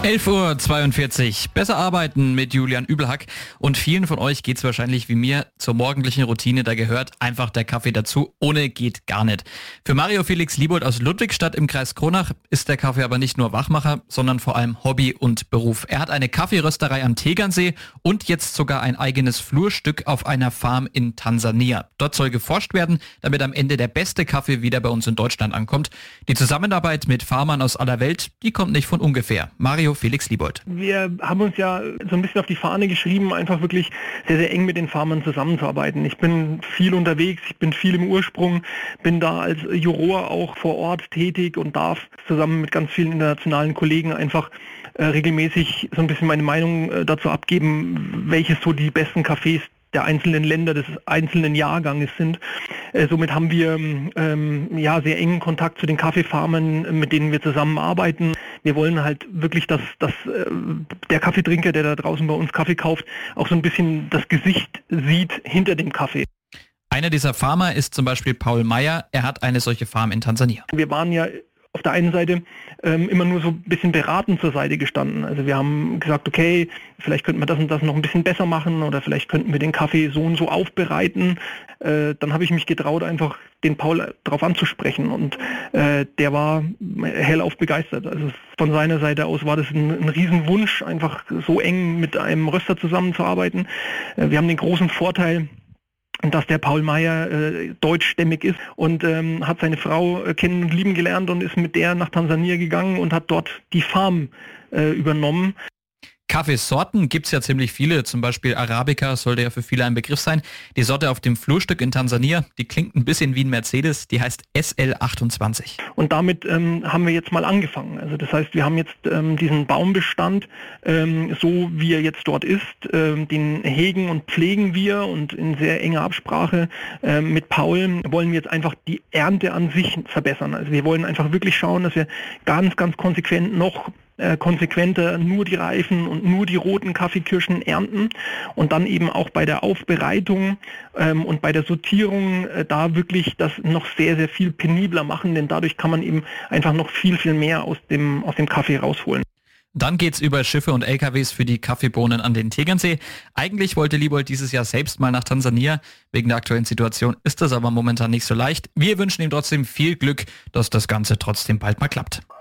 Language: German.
11:42 Uhr. Besser arbeiten mit Julian Übelhack. Und vielen von euch geht's wahrscheinlich wie mir zur morgendlichen Routine. Da gehört einfach der Kaffee dazu. Ohne geht gar nicht. Für Mario Felix Liebold aus Ludwigstadt im Kreis Kronach ist der Kaffee aber nicht nur Wachmacher, sondern vor allem Hobby und Beruf. Er hat eine Kaffeerösterei am Tegernsee und jetzt sogar ein eigenes Flurstück auf einer Farm in Tansania. Dort soll geforscht werden, damit am Ende der beste Kaffee wieder bei uns in Deutschland ankommt. Die Zusammenarbeit mit Farmern aus aller Welt, die kommt nicht von ungefähr. Mario Felix Liebold. Wir haben uns ja so ein bisschen auf die Fahne geschrieben, einfach wirklich sehr, sehr eng mit den Farmern zusammenzuarbeiten. Ich bin viel unterwegs, ich bin viel im Ursprung, bin da als Juror auch vor Ort tätig und darf zusammen mit ganz vielen internationalen Kollegen einfach regelmäßig so ein bisschen meine Meinung dazu abgeben, welches so die besten Cafés der einzelnen Länder des einzelnen Jahrganges sind. Somit haben wir sehr engen Kontakt zu den Kaffeefarmern, mit denen wir zusammenarbeiten. Wir wollen halt wirklich, dass der Kaffeetrinker, der da draußen bei uns Kaffee kauft, auch so ein bisschen das Gesicht sieht hinter dem Kaffee. Einer dieser Farmer ist zum Beispiel Paul Meyer. Er hat eine solche Farm in Tansania. Wir waren ja auf der einen Seite immer nur so ein bisschen beratend zur Seite gestanden. Also wir haben gesagt, okay, vielleicht könnten wir das und das noch ein bisschen besser machen oder vielleicht könnten wir den Kaffee so und so aufbereiten. Dann habe ich mich getraut, einfach den Paul darauf anzusprechen und der war hellauf begeistert. Also von seiner Seite aus war das ein Riesenwunsch, einfach so eng mit einem Röster zusammenzuarbeiten. Wir haben den großen Vorteil, dass der Paul Meyer deutschstämmig ist und hat seine Frau kennen und lieben gelernt und ist mit der nach Tansania gegangen und hat dort die Farm übernommen. Kaffeesorten gibt es ja ziemlich viele, zum Beispiel Arabica sollte ja für viele ein Begriff sein. Die Sorte auf dem Flurstück in Tansania, die klingt ein bisschen wie ein Mercedes, die heißt SL28. Und damit haben wir jetzt mal angefangen. Also das heißt, wir haben jetzt diesen Baumbestand, so wie er jetzt dort ist, den hegen und pflegen wir und in sehr enger Absprache mit Paul wollen wir jetzt einfach die Ernte an sich verbessern. Also wir wollen einfach wirklich schauen, dass wir ganz, ganz konsequent noch konsequenter nur die reifen und nur die roten Kaffeekirschen ernten und dann eben auch bei der Aufbereitung und bei der Sortierung da wirklich das noch sehr, sehr viel penibler machen, denn dadurch kann man eben einfach noch viel, viel mehr aus dem Kaffee rausholen. Dann geht's über Schiffe und LKWs für die Kaffeebohnen an den Tegernsee. Eigentlich wollte Liebold dieses Jahr selbst mal nach Tansania. Wegen der aktuellen Situation ist das aber momentan nicht so leicht. Wir wünschen ihm trotzdem viel Glück, dass das Ganze trotzdem bald mal klappt.